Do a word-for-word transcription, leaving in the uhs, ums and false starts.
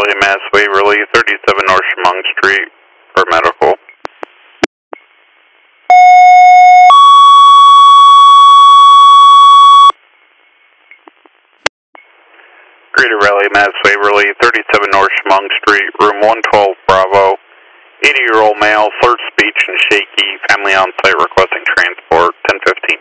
Raleigh, Mass. Waverly, thirty-seven North Chemung Street for medical. Greater Raleigh, Mass. Waverly, thirty-seven North Chemung Street, room one twelve Bravo. eighty-year-old male, slurred speech and shaky, family on site requesting transport, ten fifteen.